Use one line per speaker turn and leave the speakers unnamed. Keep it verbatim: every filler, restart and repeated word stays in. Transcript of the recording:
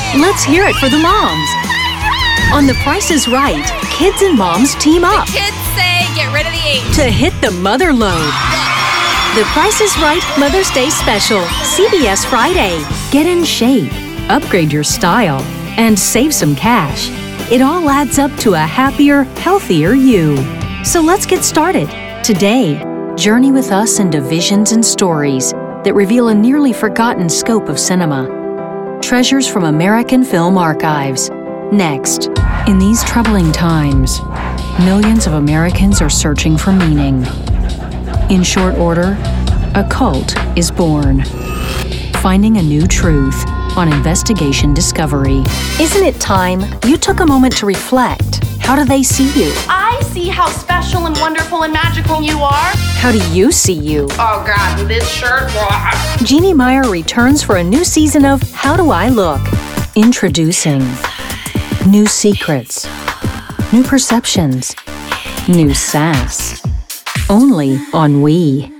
Let's hear it for the moms. On The Price is Right, kids and moms team up.
Kids say get rid of the H.
To hit the mother load. The Price is Right Mother's Day Special, C B S Friday. Get in shape, upgrade your style, and save some cash. It all adds up to a happier, healthier you. So let's get started. Today, journey with us into visions and stories that reveal a nearly forgotten scope of cinema. Treasures from American film archives. Next, in these troubling times, millions of Americans are searching for meaning. In short order, a cult is born. Finding a new truth on Investigation Discovery. Isn't it time you took a moment to reflect? How do they see you?
I see how special and wonderful and magical you are.
How do you see you?
Oh God, this shirt.
Jeannie Meyer returns for a new season of How Do I Look? Introducing new secrets, new perceptions, new sass. Only on We.